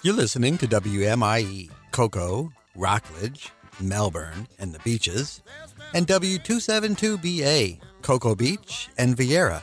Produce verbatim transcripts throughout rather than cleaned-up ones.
You're listening to W M I E, Cocoa, Rockledge, Melbourne, and the Beaches, and W two seventy-two B A, Cocoa Beach and Vieira.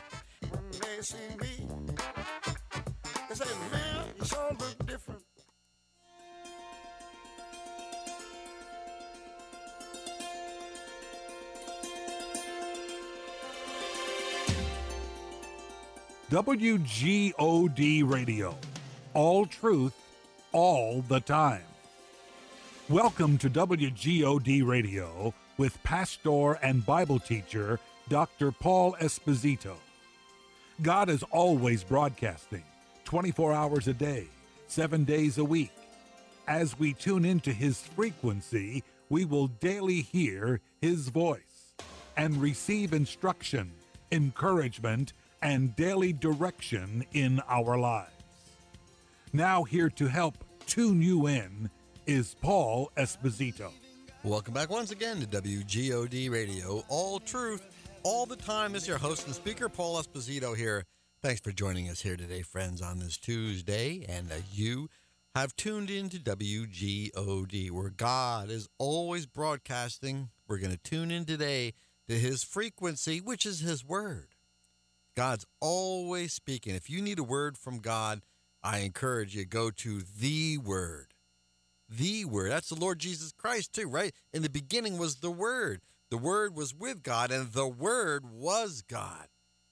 W G O D Radio. All truth, all the time. Welcome to W G O D Radio with pastor and Bible teacher Doctor Paul Esposito. God is always broadcasting, twenty-four hours a day, seven days a week. As we tune into his frequency, we will daily hear his voice and receive instruction, encouragement, and daily direction in our lives. Now here to help tune you in is Paul Esposito. Welcome back once again to W G O D Radio. All truth, all the time. This is your host and speaker, Paul Esposito here. Thanks for joining us here today, friends, on this Tuesday. And uh, you have tuned in to W G O D, where God is always broadcasting. We're going to tune in today to his frequency, which is his word. God's always speaking. If you need a word from God, I encourage you, go to the Word. The Word. That's the Lord Jesus Christ too, right? In the beginning was the Word. The Word was with God, and the Word was God.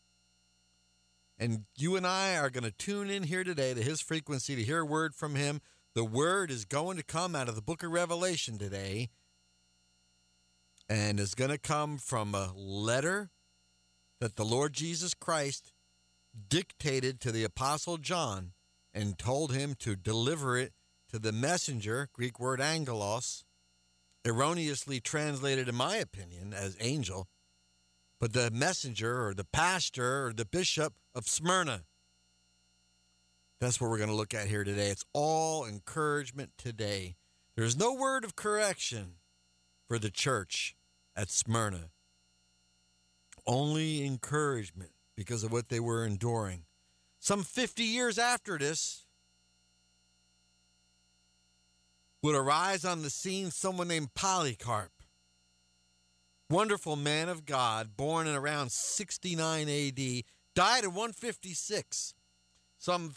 And you and I are going to tune in here today to his frequency to hear a word from him. The Word is going to come out of the book of Revelation today, and is going to come from a letter that the Lord Jesus Christ dictated to the Apostle John and told him to deliver it to the messenger, Greek word angelos, erroneously translated, in my opinion, as angel, but the messenger or the pastor or the bishop of Smyrna. That's what we're going to look at here today. It's all encouragement today. There's no word of correction for the church at Smyrna. Only encouragement because of what they were enduring. Some fifty years after this would arise on the scene someone named Polycarp. Wonderful man of God, born in around sixty-nine A D, died in one fifty-six. Some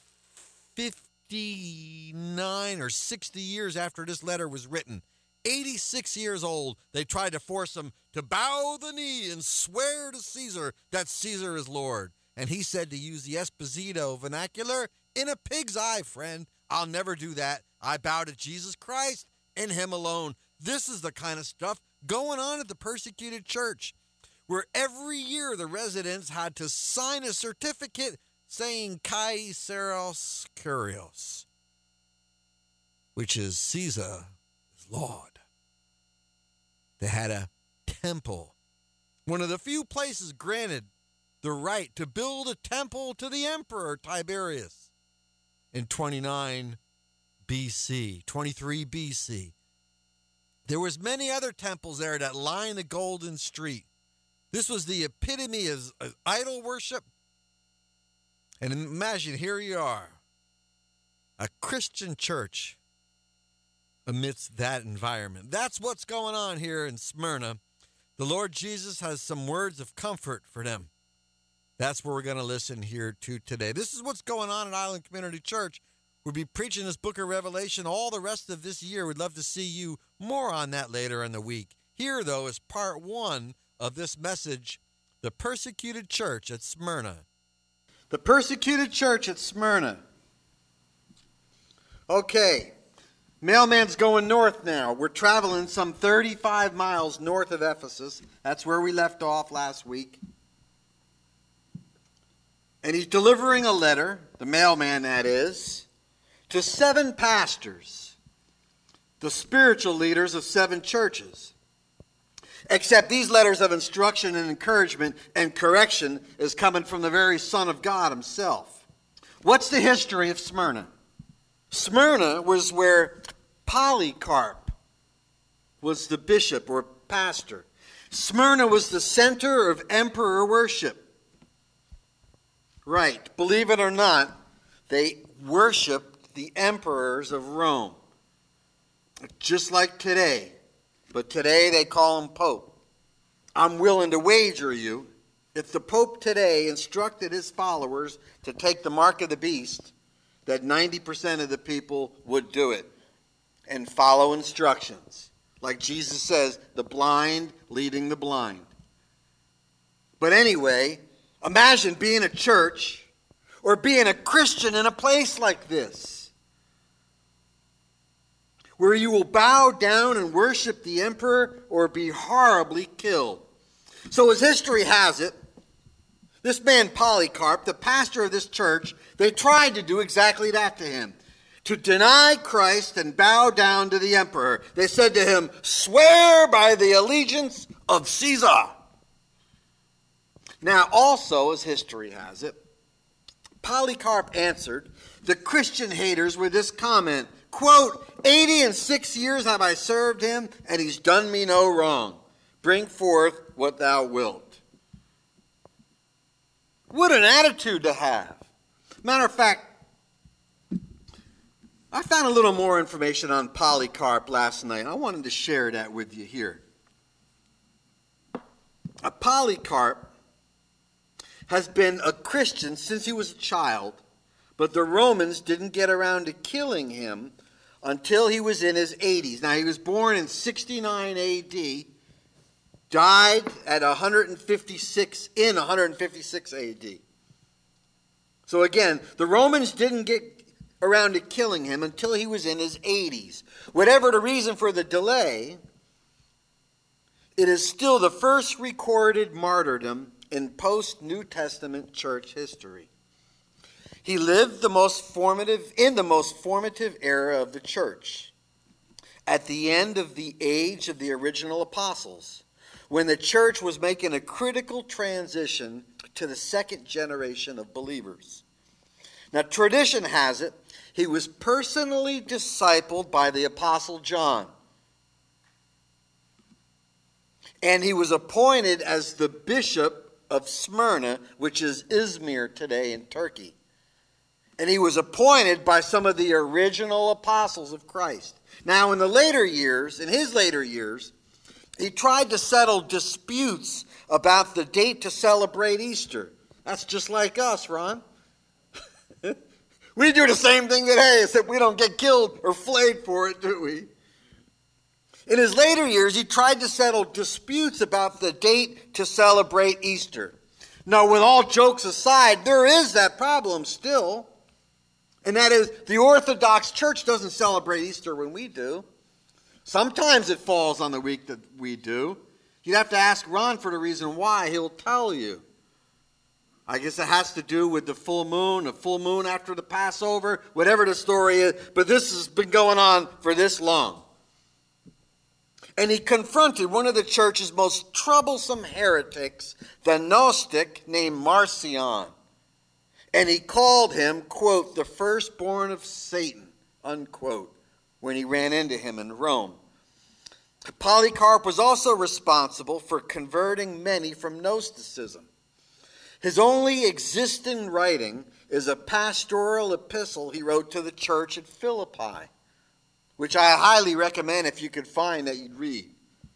fifty-nine or sixty years after this letter was written. eighty-six years old, they tried to force him to bow the knee and swear to Caesar that Caesar is Lord. And he said, to use the Esposito vernacular, in a pig's eye, friend. I'll never do that. I bow to Jesus Christ and him alone. This is the kind of stuff going on at the persecuted church, where every year the residents had to sign a certificate saying Kaiseros Kyrios, which is Caesar is Lord. They had a temple, one of the few places granted the right to build a temple to the emperor Tiberius in twenty-nine B C, twenty-three B C. There was many other temples there that line the Golden Street. This was the epitome of, of idol worship. And imagine, here you are, a Christian church amidst that environment. That's what's going on here in Smyrna. The Lord Jesus has some words of comfort for them. That's what we're going to listen here to today. This is what's going on at Island Community Church. We'll be preaching this book of Revelation all the rest of this year. We'd love to see you. More on that later in the week. Here, though, is part one of this message, The Persecuted Church at Smyrna. The persecuted church at Smyrna. Okay, mailman's going north now. We're traveling some thirty-five miles north of Ephesus. That's where we left off last week. And he's delivering a letter, the mailman that is, to seven pastors, the spiritual leaders of seven churches. Except these letters of instruction and encouragement and correction is coming from the very Son of God himself. What's the history of Smyrna? Smyrna was where Polycarp was the bishop or pastor. Smyrna was the center of emperor worship. Right, believe it or not, they worshiped the emperors of Rome. Just like today. But today they call him Pope. I'm willing to wager you, if the Pope today instructed his followers to take the mark of the beast, that ninety percent of the people would do it and follow instructions. Like Jesus says, the blind leading the blind. But anyway, imagine being a church or being a Christian in a place like this, where you will bow down and worship the emperor or be horribly killed. So as history has it, this man Polycarp, the pastor of this church, they tried to do exactly that to him. To deny Christ and bow down to the emperor. They said to him, swear by the allegiance of Caesar. Now also, as history has it, Polycarp answered the Christian haters with this comment, quote, eighty and six years have I served him, and he's done me no wrong. Bring forth what thou wilt. What an attitude to have. Matter of fact, I found a little more information on Polycarp last night. I wanted to share that with you here. A Polycarp has been a Christian since he was a child, but the Romans didn't get around to killing him until he was in his eighties. Now, he was born in sixty-nine A D, died at one hundred fifty-six, in one hundred fifty-six A D. So again, the Romans didn't get around to killing him until he was in his eighties. Whatever the reason for the delay, it is still the first recorded martyrdom in post-New Testament church history. He lived the most formative in the most formative era of the church, at the end of the age of the original apostles, when the church was making a critical transition to the second generation of believers. Now, tradition has it he was personally discipled by the Apostle John. And he was appointed as the bishop of Smyrna, which is Izmir today in Turkey. And he was appointed by some of the original apostles of Christ. Now, in the later years, in his later years, he tried to settle disputes about the date to celebrate Easter. That's just like us, Ron. We do the same thing today, except we don't get killed or flayed for it, do we? In his later years, he tried to settle disputes about the date to celebrate Easter. Now, with all jokes aside, there is that problem still. And that is, the Orthodox Church doesn't celebrate Easter when we do. Sometimes it falls on the week that we do. You'd have to ask Ron for the reason why. He'll tell you. I guess it has to do with the full moon, the full moon after the Passover, whatever the story is. But this has been going on for this long. And he confronted one of the church's most troublesome heretics, the Gnostic named Marcion. And he called him, quote, the firstborn of Satan, unquote, when he ran into him in Rome. Polycarp was also responsible for converting many from Gnosticism. His only existing writing is a pastoral epistle he wrote to the church at Philippi, which I highly recommend if you could find that you'd read.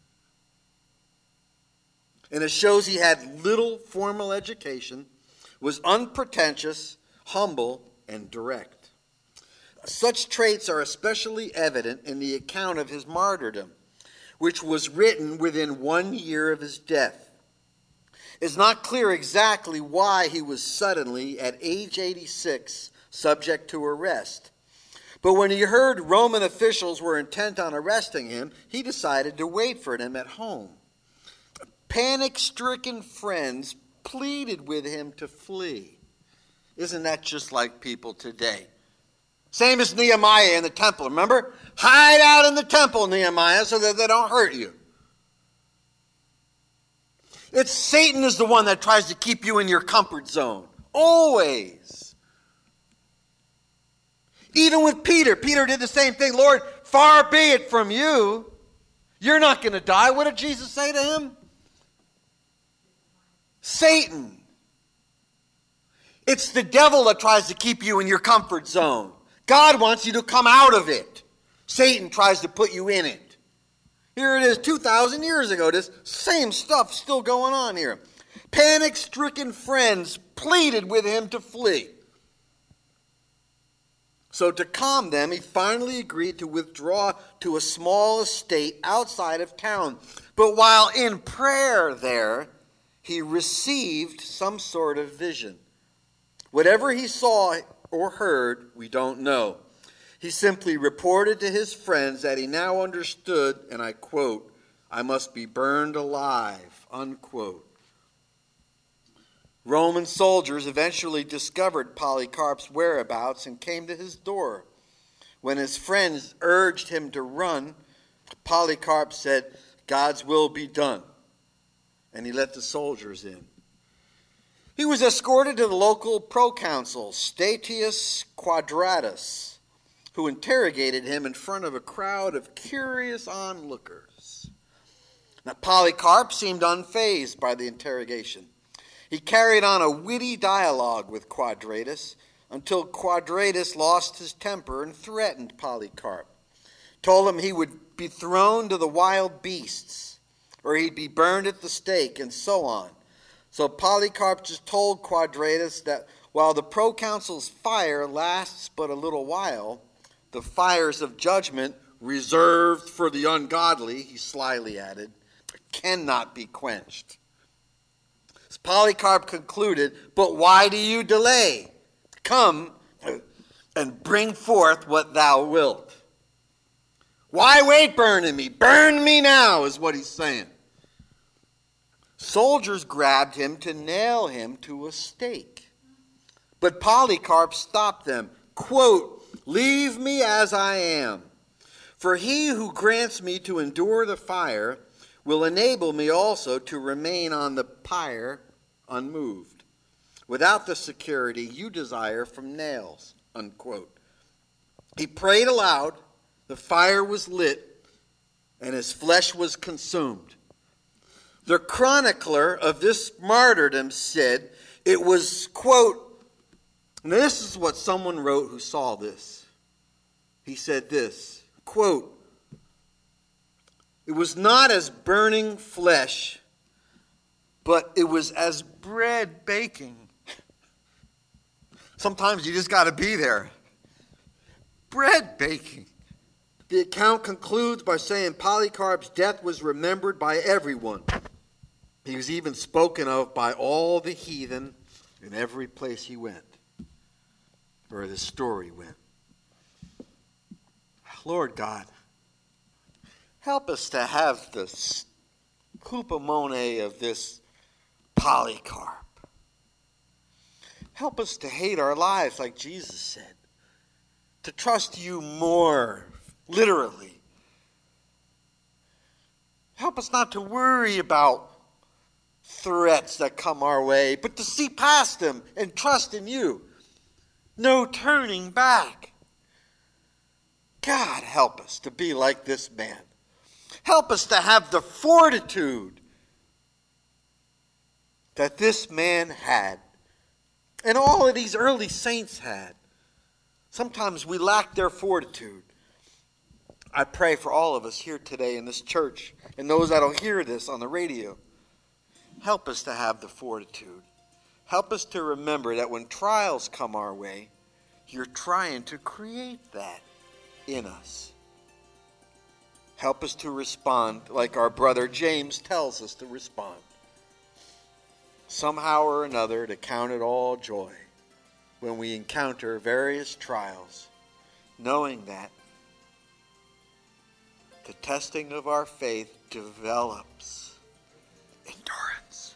And it shows he had little formal education, was unpretentious, humble, and direct. Such traits are especially evident in the account of his martyrdom, which was written within one year of his death. It's not clear exactly why he was suddenly, at age eighty-six, subject to arrest. But when he heard Roman officials were intent on arresting him, he decided to wait for them at home. Panic-stricken friends pleaded with him to flee. Isn't that just like people today? Same as Nehemiah in the temple, remember? Hide out in the temple, Nehemiah, so that they don't hurt you. It's Satan is the one that tries to keep you in your comfort zone. Always. Even with Peter. Peter did the same thing. Lord, far be it from you. You're not going to die. What did Jesus say to him? Satan. It's the devil that tries to keep you in your comfort zone. God wants you to come out of it. Satan tries to put you in it. Here it is two thousand years ago. This same stuff still going on here. Panic-stricken friends pleaded with him to flee. So to calm them, he finally agreed to withdraw to a small estate outside of town. But while in prayer there, he received some sort of vision. Whatever he saw or heard, we don't know. He simply reported to his friends that he now understood, and I quote, "I must be burned alive," unquote. Roman soldiers eventually discovered Polycarp's whereabouts and came to his door. When his friends urged him to run, Polycarp said, "God's will be done," and he let the soldiers in. He was escorted to the local proconsul, Statius Quadratus, who interrogated him in front of a crowd of curious onlookers. Now, Polycarp seemed unfazed by the interrogation. He carried on a witty dialogue with Quadratus until Quadratus lost his temper and threatened Polycarp. Told him he would be thrown to the wild beasts, or he'd be burned at the stake, and so on. So Polycarp just told Quadratus that while the proconsul's fire lasts but a little while, the fires of judgment reserved for the ungodly, he slyly added, cannot be quenched. As Polycarp concluded, "But why do you delay? Come and bring forth what thou wilt." Why wait burning me? Burn me now, is what he's saying. Soldiers grabbed him to nail him to a stake. But Polycarp stopped them. Quote, "Leave me as I am. For he who grants me to endure the fire will enable me also to remain on the pyre unmoved, without the security you desire from nails." Unquote. He prayed aloud, the fire was lit, and his flesh was consumed. The chronicler of this martyrdom said it was, quote, and this is what someone wrote who saw this. He said this, quote, "It was not as burning flesh, but it was as bread baking." Sometimes you just got to be there. Bread baking. The account concludes by saying Polycarp's death was remembered by everyone. He was even spoken of by all the heathen in every place he went, or the story went. Lord God, help us to have the hupomone of this Polycarp. Help us to hate our lives like Jesus said, to trust you more, literally. Help us not to worry about threats that come our way, but to see past them and trust in you. No turning back. God, help us to be like this man. Help us to have the fortitude that this man had, and all of these early saints had. Sometimes we lack their fortitude. I pray for all of us here today in this church, and those that will hear this on the radio. Help us to have the fortitude. Help us to remember that when trials come our way, you're trying to create that in us. Help us to respond like our brother James tells us to respond. Somehow or another, to count it all joy when we encounter various trials, knowing that the testing of our faith develops endurance.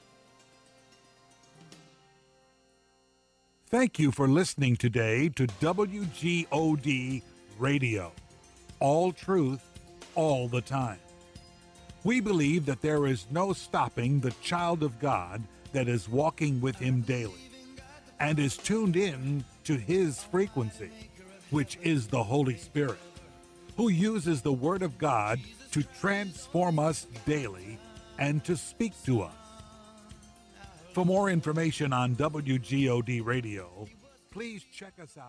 Thank you for listening today to W G O D Radio. All truth, all the time. We believe that there is no stopping the child of God that is walking with him daily and is tuned in to his frequency, which is the Holy Spirit, who uses the Word of God to transform us daily and to speak to us. For more information on W G O D Radio, please check us out.